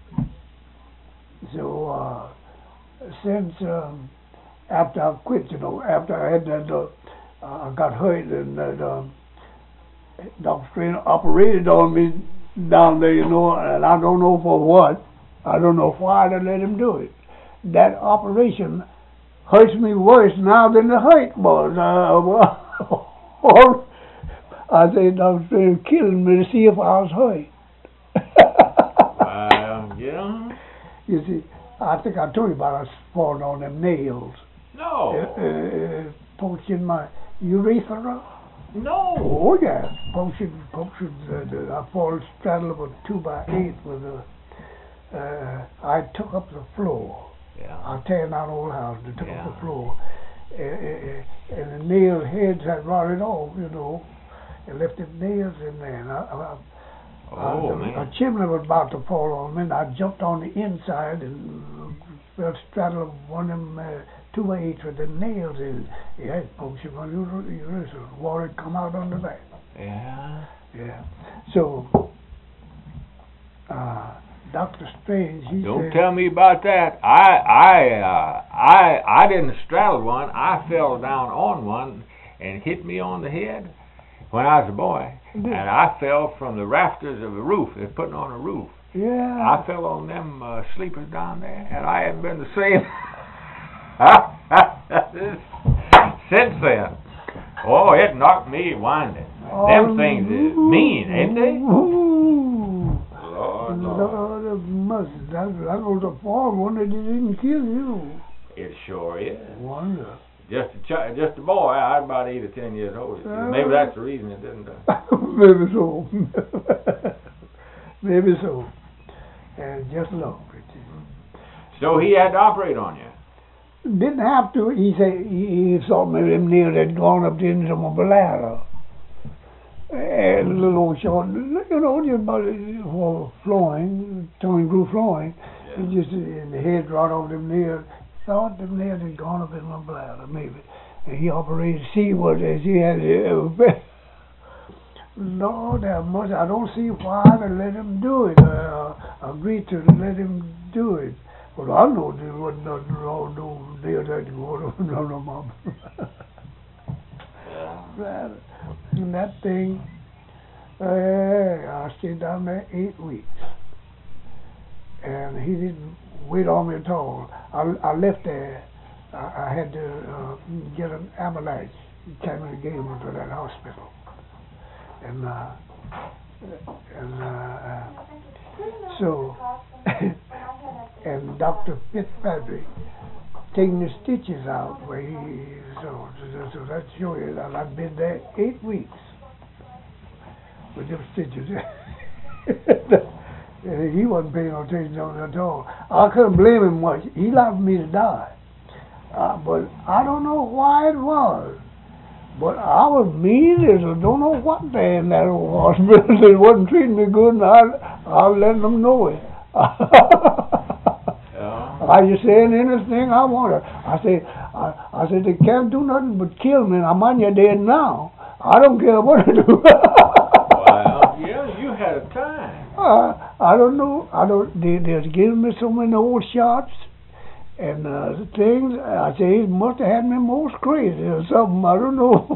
So, uh, since um, after I quit, you know, after I had that, uh, I got hurt and that um, Doctor Strange operated on me down there, you know, and I don't know for what. I don't know why they let him do it. That operation hurts me worse now than the hurt was. Uh, I say Doctor Strange killing me to see if I was hurt. Well, yeah. You see, I think I told you about us falling on them nails. No. Uh, uh, punctured my urethra. No. Oh, yeah. Punctured, punctured, uh, the, I fall straddle of a two by eight with a, uh, I took up the floor. Yeah. I tearing down the old house and took Yeah. up the floor. Uh, uh, and the nail heads had rotted off, you know, and left the nails in there. And I, I, Oh, uh, man. A chimney was about to fall on me, and I jumped on the inside and fell straddle of one of them uh, two by eights with the nails in. It had punctured my urethra. Water had come out on the back. Yeah. Yeah. So, uh, Doctor Strange, he Don't said, tell me about that. I I uh, I I didn't straddle one. I fell down on one and hit me on the head when I was a boy. And I fell from the rafters of the roof. They're putting on a roof. Yeah. I fell on them uh, sleepers down there, and I haven't been the same since then. Oh, it knocked me winding. Oh, Them things is mean, ain't they? Ooh. Lord, Lord. Lord of mercy. That, that was a fall one that didn't kill you. It sure is. Wonder. Just a ch- just a boy. I was about eight or ten years old. Uh, Maybe that's the reason it didn't. Uh, Maybe so. Maybe so. And just look. so he had to operate on you. Didn't have to. He said he, he thought maybe them nails had gone up into my bladder. And a little old short, you know, just about for flowing, tongue grew flowing. Yeah. It just and the head right off them nails. thought the nail had gone up in my bladder, maybe. And he operated to see what it is. He had it. Lord have mercy. I don't see why they let him do it. Uh, agreed to let him do it. But I know there wasn't nothing wrong. No nail that going up in my bladder. And that thing, uh, I stayed down there eight weeks. And he didn't wait on me at all. I, I left there. I, I had to uh, get an ambulance. He came and gave me to that hospital. And uh, and uh, so, and Doctor Fitzpatrick taking the stitches out where he, so, so, so that shows you that I've been there eight weeks with them stitches. And he wasn't paying no attention on it at all. I couldn't blame him much. He allowed me to die. Uh, but I don't know why it was. But I was mean as I don't know what day in that old hospital. They wasn't treating me good, and I, I was letting them know it. Yeah. I just saying anything I wanted. I said, I, I said, they can't do nothing but kill me, and I'm on your dead now. I don't care what they do. Well, yeah, you had a time. Uh, I don't know. I don't. They, they're giving me so many old shots and uh, things. I say it must have had me most crazy or something. I don't know.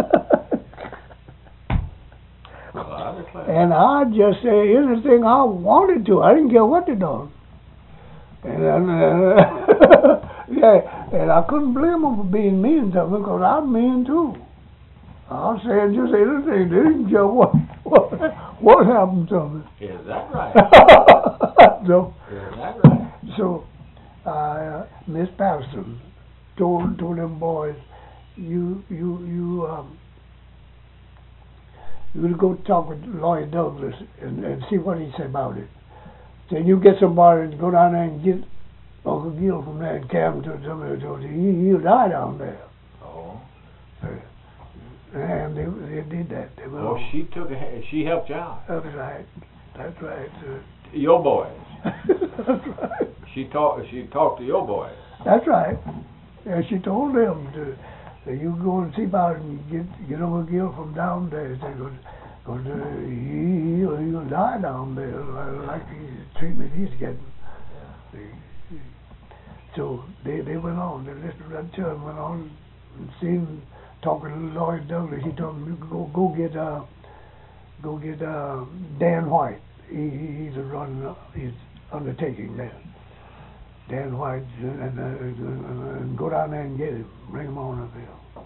Well, and I just say anything I wanted to. I didn't care what they done. And uh, yeah, and I couldn't blame them for being mean to me because I'm mean too. I'm saying just anything. They didn't care what what, what happened to me. Is that right? so, Is that right? So, uh, Miss Patterson told told them boys, you you you um, you go talk with Lloyd Douglas and, and see what he said about it. Then you get somebody to go down there and get Uncle Gil from there and carry him to somebody. He he'll die down there. Oh. Uh, And they, they did that. They were Oh, she took a, she helped you out. That's right. That's right. Uh, Your boys. That's right. She talked. She talked to your boys. That's right. And she told them to, that you go and see about it and get get Uncle Gil from down there. Because uh, he he'll, he'll die down there like the treatment he's getting. Yeah. So they they went on. They listened to that church, went on and seen. Talking to Lloyd Douglas, he told me go go get uh go get uh Dan White. He, he he's a run uh, he's undertaking there. Dan White and, uh, and go down there and get him, bring him on up here.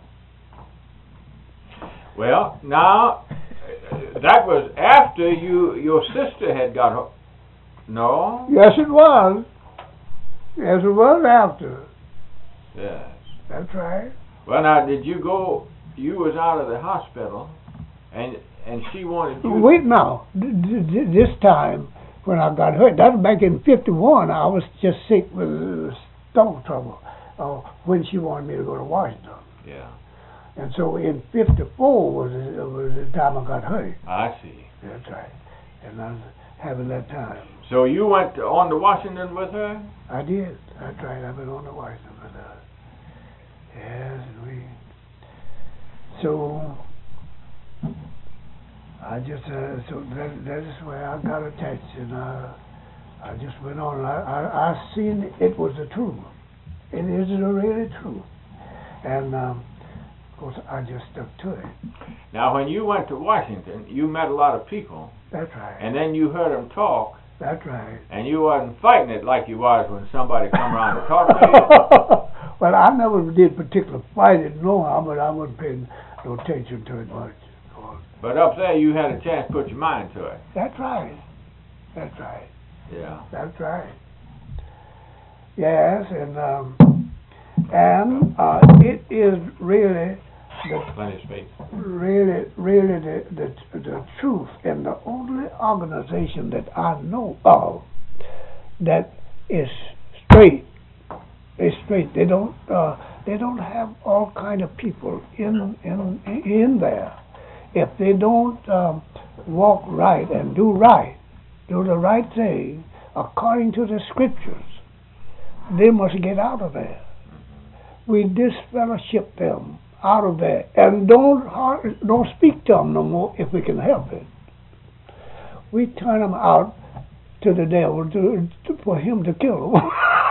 Well, now that was after you your sister had got her. No. Yes, it was. Yes, it was after. Yes. That's right. Well, now, did you go, you was out of the hospital, and and she wanted you... Wait now, D- d- this time, when I got hurt, that was back in fifty-one, I was just sick with uh, stomach trouble, uh, when she wanted me to go to Washington. Yeah. And so in fifty-four was, the- was the time I got hurt. I see. That's right. And I was having that time. So you went to, on to Washington with her? I did. That's right, I've been on to Washington with her. Yes, we. So I just uh, so that that is where I got attached, and uh, I just went on. I I, I seen it was the truth. It is really true, and um, of course I just stuck to it. Now, when you went to Washington, you met a lot of people. That's right. And then you heard them talk. That's right. And you wasn't fighting it like you was when somebody come around to talk to you. Well, I never did particular fighting, no harm, but I wasn't paying no attention to it much. But up there, you had a chance to put your mind to it. That's right. That's right. Yeah. That's right. Yes, and um, and uh, it is really the Plenty of space. really really the, the the truth, and the only organization that I know of that is straight. It's straight. They don't. Uh, they don't have all kind of people in in in there. If they don't um, walk right and do right, do the right thing according to the scriptures, they must get out of there. We disfellowship them out of there, and don't don't speak to them no more if we can help it. We turn them out to the devil to, to for him to kill them.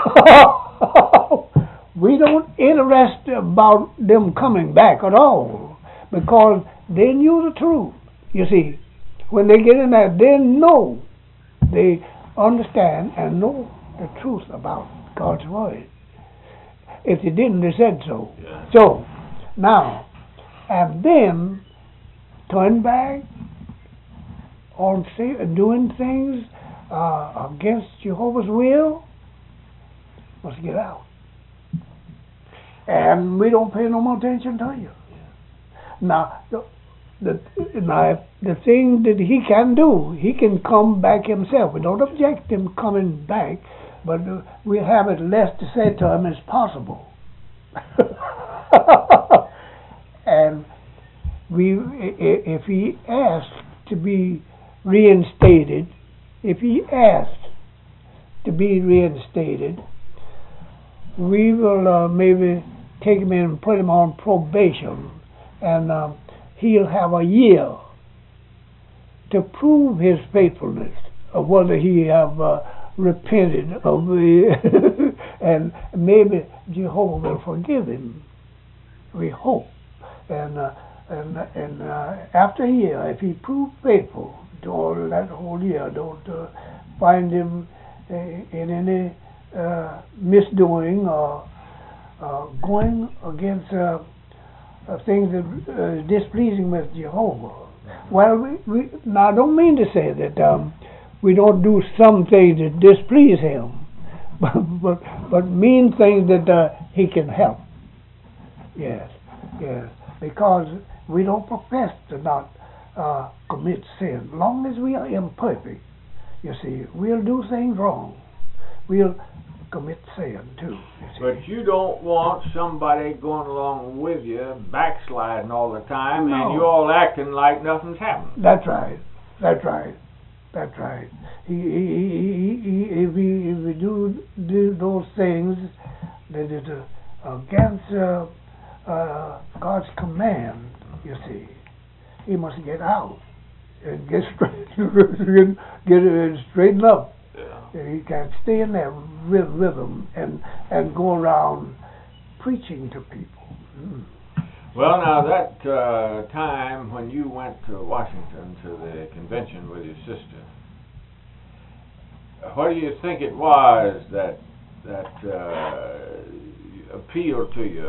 We don't interest about them coming back at all, because they knew the truth. You see, when they get in there, they know, they understand and know the truth about God's word. If they didn't, they said so. Yeah. So, now, and then turn back on say, doing things uh, against Jehovah's will, must get out. And we don't pay no more attention to you. Now, the, the, now if the thing that he can do, he can come back himself. We don't object him coming back, but uh, we have it less to say to him as possible. And we, if he asks to be reinstated, if he asks to be reinstated, we will uh, maybe take him in and put him on probation, and uh, he'll have a year to prove his faithfulness, of whether he have uh, repented of the and maybe Jehovah will forgive him. We hope, and uh, and and uh, after a year, if he proved faithful during that whole year, don't uh, find him uh, in any uh, misdoing or uh, going against uh, uh, things that are uh, displeasing with Jehovah. Well, we, we now I don't mean to say that um, we don't do some things that displease him, but but, but mean things that uh, he can help. Yes, yes, because we don't profess to not uh, commit sin. Long as we are imperfect, you see, we'll do things wrong. We'll commit sin too. You see. But you don't want somebody going along with you, backsliding all the time, No. and you all acting like nothing's happened. That's right. That's right. That's right. He, he, he, he, if we if we do do those things that is uh, against uh, uh, God's command, you see, he must get out and get straight, get it straightened up. Yeah. He can't stay in there with, with them and and go around preaching to people. Mm. Well, now that uh, time when you went to Washington to the convention with your sister, what do you think it was that that uh, appealed to you?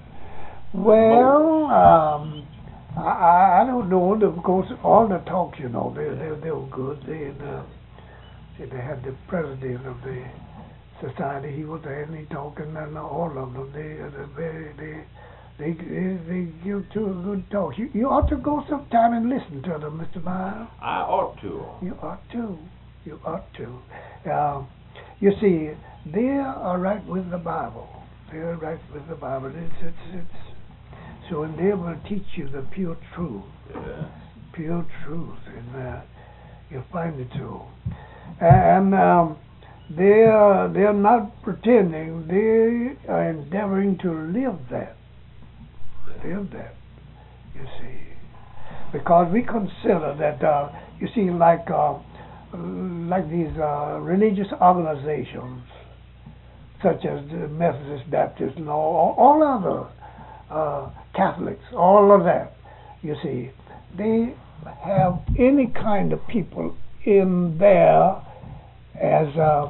Well, um, I, I don't know. Of course, all the talks, you know, they they, they were good. They uh, they had the president of the society. He was there and he talking, and all of them. They they very they. They, they they give two a good talk. You you ought to go sometime and listen to them, Mister Miles. I ought to. You ought to. You ought to. Uh, you see, they are right with the Bible. They are right with the Bible. It's it's it's. So and they will teach you the pure truth. Yeah. Pure truth, and uh, you'll find it so. And um, they are they are not pretending. They are endeavoring to live that. Live that, you see, because we consider that uh, you see, like uh, like these uh, religious organizations, such as the Methodist, Baptist, and all, all other uh, Catholics, all of that, you see, they have any kind of people in there as uh,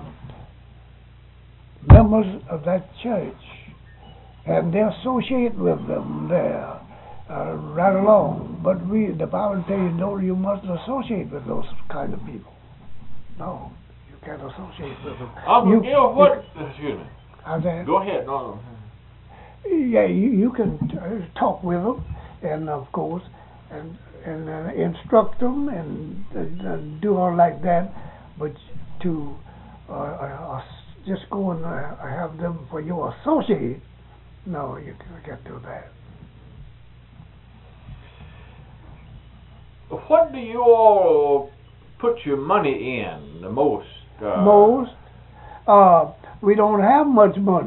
members of that church. And they associate with them there uh, right along. But we, the Bible tells you, no, you mustn't associate with those kind of people. No, you can't associate with them. Uncle you, Gil, what? Excuse me. How's that? Go ahead. No, no. Yeah, you, you can uh, talk with them, and of course, and and uh, instruct them, and, and, and do all like that. But to uh, uh, just go and uh, have them for your associate. No, you can't do that. What do you all put your money in the most? Uh, Most, uh, we don't have much money.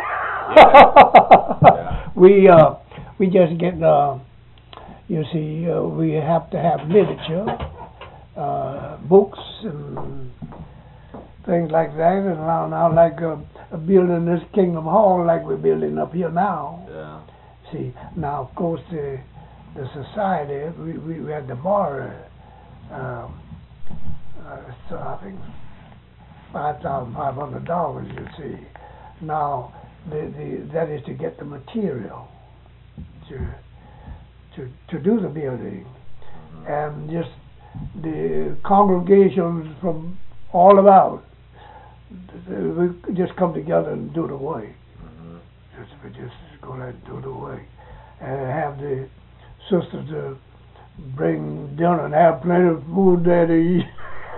Yeah. We uh, we just get uh, you see, uh, we have to have literature, uh, books, and things like that. And now, now like uh, a building this Kingdom Hall, like we're building up here now. Yeah. See, now of course the the society we we, we had to borrow. Uh, uh, so I think five thousand five hundred dollars. You see, now the the that is to get the material to to to do the building, Mm-hmm. and just the congregations from all about. We just come together and do the work. Mm-hmm. Just we just go there and do the work, and have the sisters to bring dinner and have plenty of food there to eat.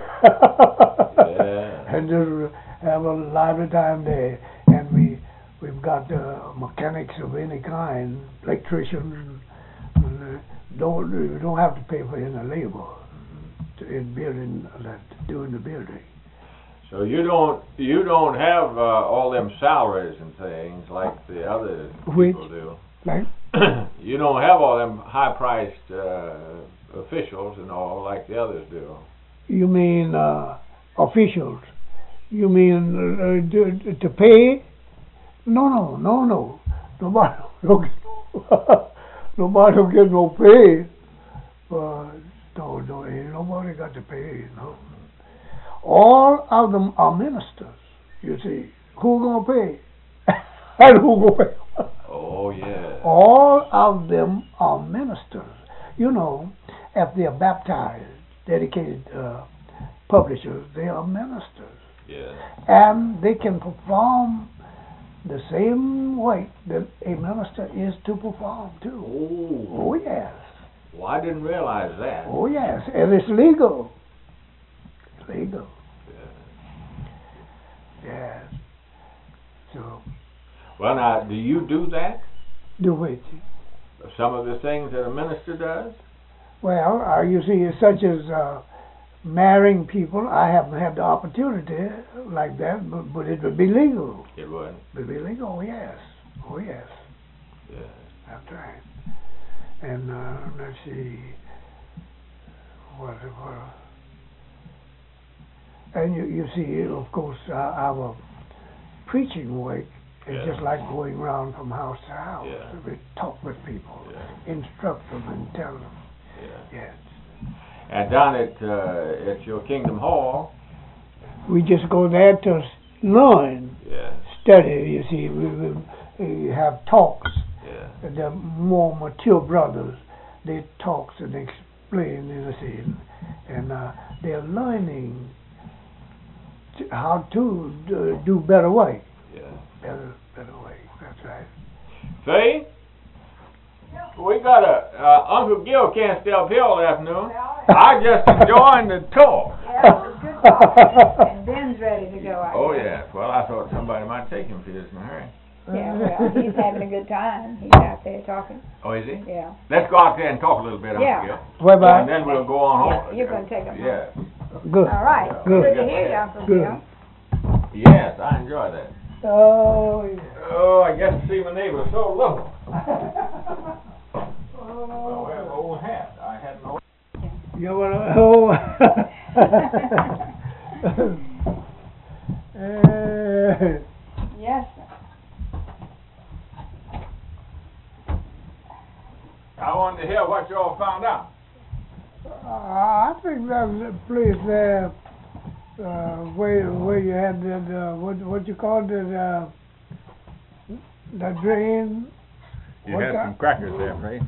Yeah. And just have a lively time there. And we we've got uh, mechanics of any kind, electricians. And, uh, don't we don't have to pay for any labor to, in building that doing the building. So you don't you don't have uh, all them salaries and things like the other Which? people do. Like You don't have all them high-priced uh, officials and all like the others do. you mean uh, officials? You mean uh, to, to pay? No, no, no, no. Nobody don't get, nobody don't get no pay. Uh, no, no, ain't nobody got to pay. No. All of them are ministers. You see, who gonna pay? And who gonna pay? Oh yeah. All of them are ministers. You know, if they are baptized, dedicated uh, publishers, they are ministers. Yeah. And they can perform the same way that a minister is to perform too. Oh. Oh yes. Well, I didn't realize that. Oh yes. And it's legal. It's legal. Yeah. Yes. So, Well, now, do you do that? do which? Some of the things that a minister does? Well, uh, you see, such as uh, marrying people, I haven't had the opportunity like that, but, but it would be legal. It would. It would be legal, oh yes. Oh yes. Yeah. That's right. And uh, let's see, what, what, and you, you see, of course, uh, our preaching work is Yeah. just like going around from house to house. Yeah. We talk with people, Yeah. instruct them and tell them. Yeah. Yes. And down at uh, at your Kingdom Hall, We just go there to learn, yeah, study, you see. We, we, we have talks. yeah, The more mature brothers, they talks and explain, you see, and uh, they're learning to, how to do, do better way, yeah. better, better way. That's right. See? We got a, uh, Uncle Gil can't stay up here all afternoon. I just enjoying the tour. Yeah, it was good talk. And Ben's ready to go, I Oh, guess. yes. Well, I thought somebody might take him if he was in a hurry. Yeah, well, he's having a good time. He's out there talking. Oh, is he? Yeah. Let's go out there and talk a little bit, Uncle Yeah. Gil. Bye bye. And then we'll go on home. Yeah, you're gonna take him home. Yeah. Good. All right. Good. Good to hear you, Uncle Good. Bill. Yes, I enjoy that. Oh, yeah. Oh, I guess to see my neighbor so little. Oh. Oh, well, old hat. I had no. You wanna, oh. Eh, Yes, sir. I wanted to hear what y'all found out. I think that was a place there, uh, where where you had that uh, what what you call it, uh, that drain. You What had the- some crackers there, Fred.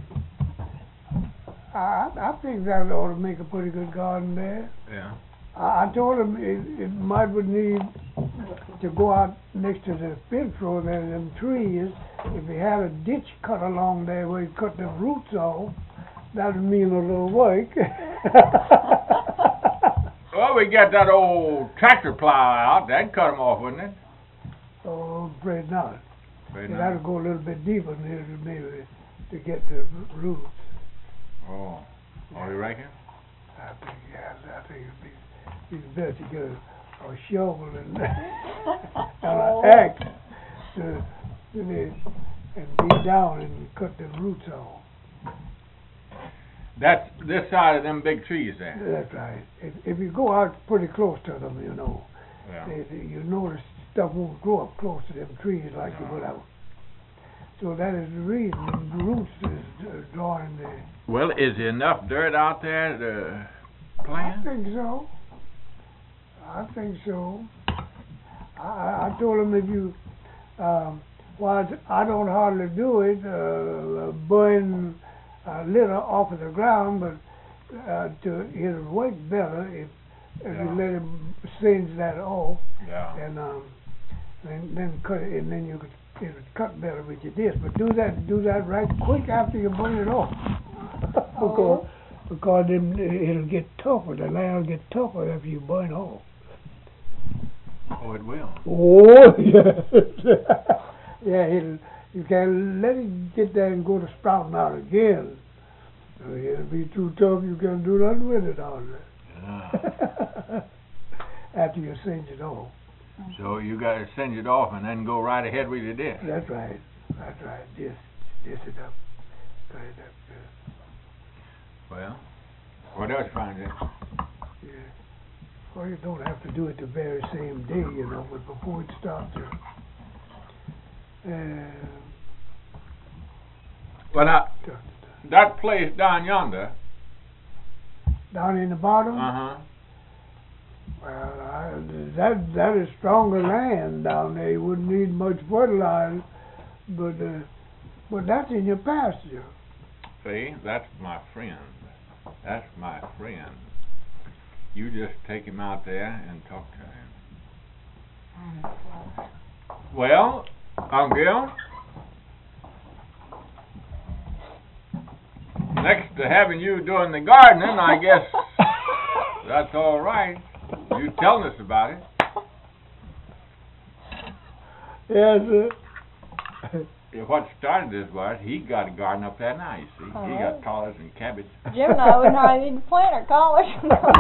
I I think that ought to make a pretty good garden there. Yeah. I, I told him it, it might would need to go out next to the fence row there, them trees. If he had a ditch cut along there where he cut the roots off, that would mean a little work. Well, we got that old tractor plow out. That'd cut them off, wouldn't it? Oh, afraid not. Afraid It not. had to go a little bit deeper there to maybe to get the roots. Oh. Oh, you reckon? I think, yeah, I think it'd be, be better to get a, a shovel and an axe to, to the, and beat down and cut the roots off. That's this side of them big trees there. That's right. If, if you go out pretty close to them, you know, Yeah. they, they, you notice stuff won't grow up close to them trees like you would out. So that is the reason the roots is uh, drawing the. Well, is there enough dirt out there to plant? I think so. I think so. I, I I told them if you, um, well, I don't hardly do it, uh, burn uh, litter off of the ground, but uh, to it'll work better if if Yeah. you let it singe that off, Yeah. and um, then then cut it, and then you could it would cut better with your disc. But do that do that right quick after you burn it off, because because then it'll get tougher. The land will get tougher after you burn off. Oh, it will. Oh yeah, yeah. It'll, you can't let it get there and go to sprouting out again. So it'll be too tough. You can't do nothing with it on there. Yeah. After you singe it off. So you got to singe it off and then go right ahead with your disc. That's right. That's right. Disc, disc it up. Cut it up. Yeah. Well, what else you find there? Yeah. Well, you don't have to do it the very same day, you know, but before it starts to. Uh, Well, now, to- that place down yonder. down in the bottom. Uh huh. Well, I, that that is stronger land down there. You wouldn't need much fertilizer, but uh, but that's in your pasture. See, that's my friend. That's my friend. You just take him out there and talk to him. Well, Uncle Gil, next to having you doing the gardening, I guess that's all right. You telling us about it. Yes, uh, Yeah, what started this was he got a garden up there now, you see. He Uh-huh. got collards and cabbage. Jim and I wouldn't hardly need to plant our college.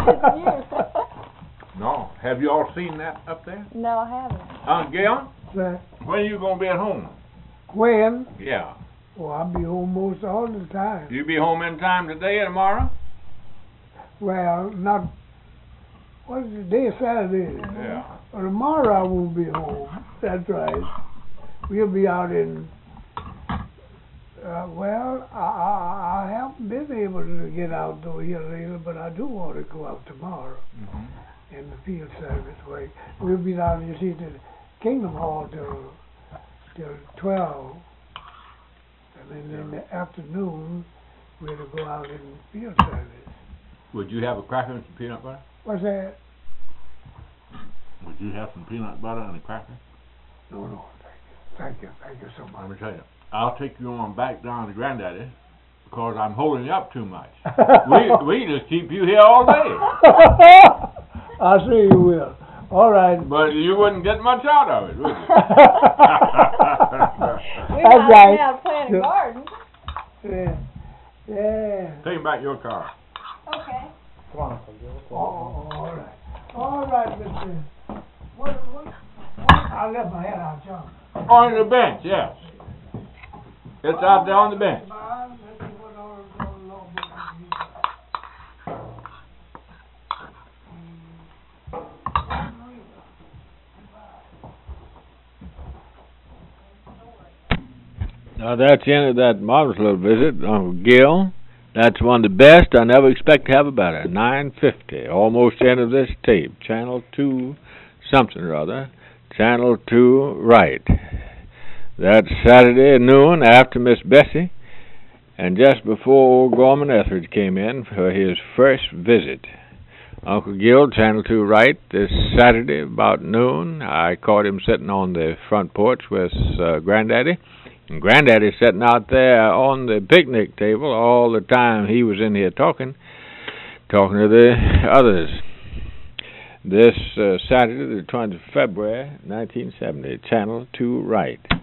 No. Have you all seen that up there? No, I haven't. Uncle Gil, that when are you going to be at home? when? Yeah. Well, I'll be home most all the time. You be home in time today or tomorrow? Well, not. What is the day? Saturday. Yeah. Well, tomorrow I won't be home. That's right. We'll be out in. Uh, well, I, I I haven't been able to get out though here lately, but I do want to go out tomorrow Mm-hmm. in the field service way. We'll be down, you see, to Kingdom Hall till till twelve, and then in the afternoon we're to go out in field service. Would you have a cracker and some peanut butter? What's that? Would you have some peanut butter and a cracker? No, no, thank you, thank you, thank you so Let much. me tell you, I'll take you on back down to Granddaddy because I'm holding you up too much. we we just keep you here all day. I see you will. All right. But you wouldn't get much out of it, would you? We That's might right. have to plant a Yeah. garden. Yeah. Yeah. Take back your car. Okay. Oh, all right. All right, mister. What, what, what? I left my head out, John. On the bench, yes. It's out there on the bench. Now that's the end of that marvelous little visit, Uncle Gil. That's one of the best. I never expect to have about it. nine fifty, almost the end of this tape. Channel two something or other. Channel two right. That's Saturday at noon after Miss Bessie and just before old Gorman Etheridge came in for his first visit. Uncle Gil, Channel two right, this Saturday about noon. I caught him sitting on the front porch with uh, Granddaddy. And Granddaddy sitting out there on the picnic table all the time he was in here talking, talking to the others. This uh, Saturday, the twentieth of February, nineteen seventy, Channel two right.